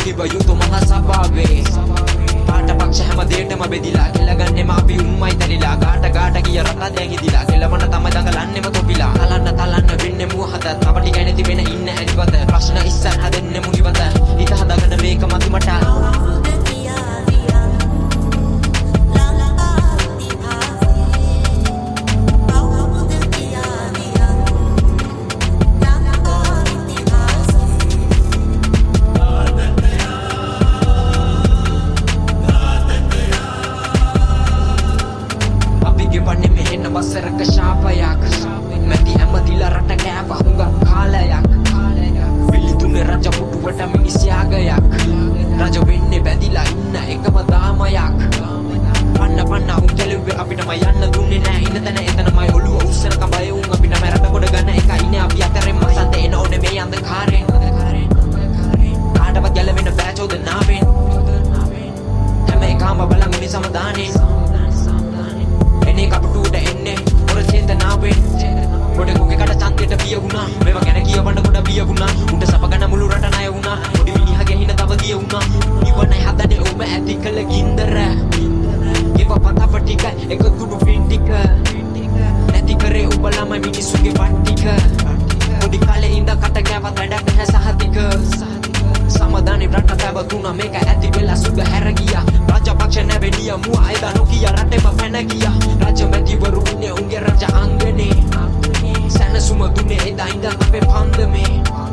කිව යුතු මහ සභාවේ පාට පක්ෂ හැම දෙයකම බෙදිලා කෙලගන්නෙම අපි උන්මයි තැලිලා ගාට ගිය රට දැන් ඉදිලා කෙලවන තම දඟලන්නෙම තොපිලා තලන්න වෙන්නේ මුවහත තව ටිකයි නැති වෙන ඉන්න ඇලිවත ප්‍රශ්න ඉස්සර හදන්නේ මුනිවත හිත හදාගන්න මේක මතුමට වසරක ශාපයක් මැටි හැමදිලා රට කෑව හුඟක් කාලයක් පිළිතුනේ රජ පුටුවට මිනිස් යාගයක් රජ වෙන්නේ බැඳිලා ඉන්න එකම දාමයක් පන්න උන් කෙලුවේ අපිටම යන්න දුන්නේ නෑ ඉන්න තැන එතනමයි ඔළුව උස්සන කබය උන් අපිටම රට කොට ගන්න එකයි ඉන්නේ අපි අතරෙන් මසන්ත එන ඕනේ මේ අන්ධකාරෙන් කාටවත් ගැලවෙන්න බෑ චෝදනාවෙන් හැම එකම බලන් මේ සමදානේ එනේ කපුටුට එන්නේ ඔර චේතනාවෙන් පොඩකුගේ කට චන්දයට පිය වුණා මේවා ගැන කියවන්න කොට බිය වුණා උන්ට සපගන මුළු රට ණය වුණා පොඩි මිනිහගේ හින තව දිය වුණා නිවනයි හදන්නේ ඔබ ඇති කළ ගින්දර ඒව පතප ටික එක කුඩු ෆින් ටික නැති කරේ ඔබ ළමයි මිනිස්සුගේ වට්ටික පොඩි කාලේ ඉඳ කට ගෑවත් වැඩක් නැහැ සහතික සමාදානේ රට පැවතුණා මේක ඇති වෙලා සුදු හැර ගියා රාජපක්ෂ නැවෙලිය මුව අයදා නොකිය රටේම පැන ගියා රාජමැතිවරු ඉන්නේ උන්ගේ රජ අංගනේ සැනසුම දුන්නේ එදා ඉඳන් අපේ පන්දමේ